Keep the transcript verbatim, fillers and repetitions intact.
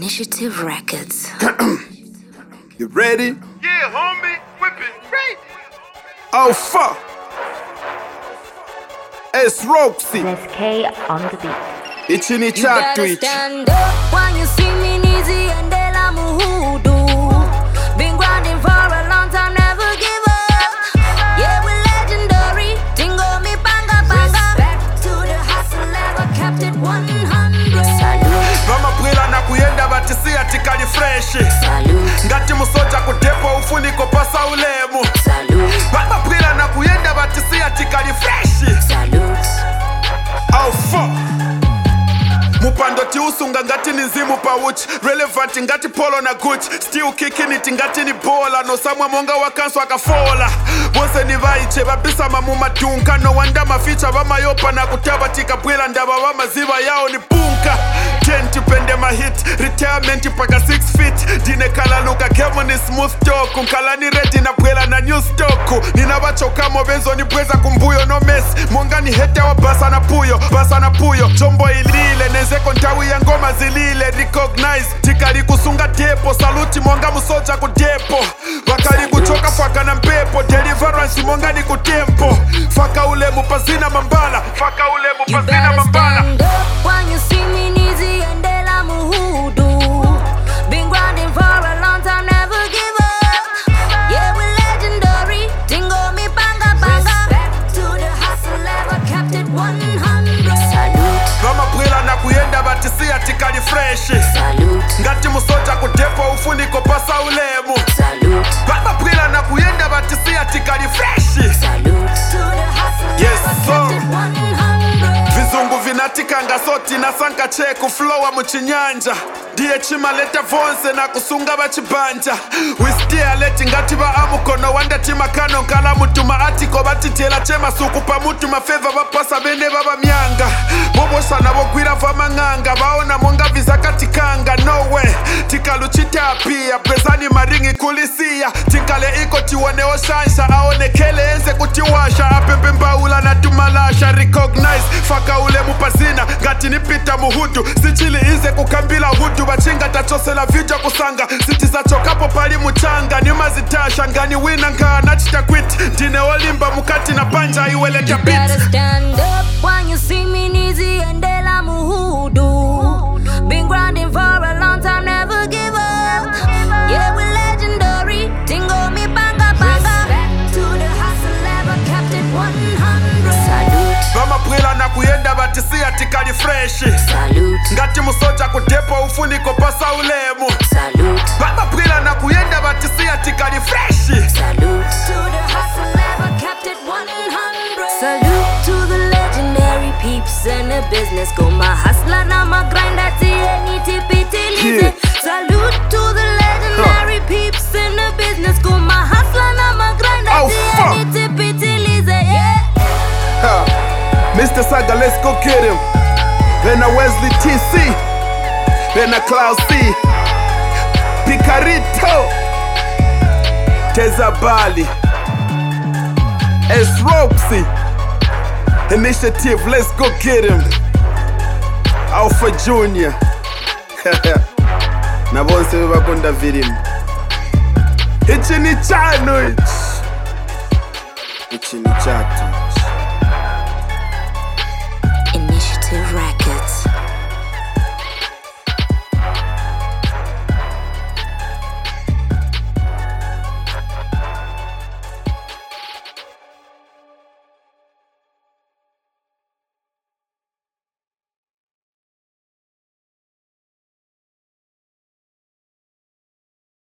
Initiative Records. You ready? Yeah, homie, whip it crazy. Oh fuck! It's Roxy. S K on the beat. It's in the You chat better Twitch. stand up when you see me easy and de la muhudu. Been grinding for a long time, never give up. Yeah, we're legendary. Tingo mi banga banga. Respect to the hustle, ever kept it one hundred. Salute, Mama brila na kuyenda batisi atikali fresh. salute, Ngati musoja kutepo ufuniko pasa ulemu. salute, Mama brila na kuyenda batisi atikali fresh. salute. Oh fuck! Mupando ti usunga ngati ni nzimu pa uchi. Relevant ngati polo na Gucci. Still kicking it ngati ni bola. No samwa monga wakansu akafola. Bose ni vaiche babisa mamuma dunka. No wanda maficha vamayopa na kutaba tika bwela ndaba wamaziva yao ni bunka. Tenti pende ma hit. Retirement paka six feet. Dine kala luka kemo ni smooth talk. Nkala ni ready na bwela na new stock. Nina wachoka mobenzo ni bweza kumbuyo no mess. Monga ni hete wa basa na puyo. Basa na puyo. Chombo ilile neze kontawi ya ngoma zilile. Recognize tikali kusunga depo. Saluti monga musoja kudepo. Wakali kuchoka faka na mpepo. Deliverance monga ni kutempo. Faka ule mupazina mambala. Faka ule You mupazina better mambala. stand up when you see me easy and de la muhudu. Been grinding for a long time, never give up. Yeah, we're legendary. Tingo mi banga banga. Respect to the hustle, ever kept it one hundred. Salute, Mama brila na kuyenda batisi atikali fresh. salute, Ngati musoja kudepo ufuniko pasa ulemu. salute, Mama brila na kuyenda batisi atikali fresh. salute. To the hustle, Yes, ever sir. kept it one hundred. Vizungu vinatikanga soti na sanka cheku flowa muchinyanja. Diye chimaleta vonse na kusunga bachibanja. We stay aleti ngati ba amukono wanda tima kano nkala mutuma atiko batitela chema suku pa mutuma feva bapasa bene baba myanga. Bobosa na bogwira vama nganga. Baona monga viza katikanga. No way, tikalu chitapia. Prezani maringi kulisia. Tinkale iko tiwane oshansha. Aonekele enze kutiwasha. Apepe mbaula na tumalasha. Recognize, faka ule mupazina. Ngati nipita muhudu. Sichili ize kukambila hudu. Bachinga tachosela vija kusanga. Siti za chokapo pali muchanga. Nyuma zitasha ngani wina nga nachita quit. Dine olimba mukati na panja iweleta You beat. better stand up when you see me easy and de la muhudu. Been grinding for a long time, never give up. Yeah, we're legendary. Tingo mi banga banga. Respect to the hustle, ever kept it one hundred. Salute, Mama brila na kuyenda batisi atikali fresh. salute, Ngati musoja kudepo ufuniko pasa ulemu. salute, Mama brila na kuyenda batisi atikali fresh. salute. To the hustle, ever kept it one hundred. Salute to the legendary peeps in the business. Go my hustler na my grind at the any tipitilize. Yeah. Salute to the legendary peeps in the business. Go my hustler na my grind at Oh, the fuck. any tipitilize. Yeah. Ha. Mister Saga, let's go get him. Then a Wesley T C. Then a Cloud C. Picarito. Teza Bali. S Roxy. Initiative, let's go get him. Alpha Junior. Na bonse bakunda virim. Ichi ni chano ichi. Ichi ni chatu.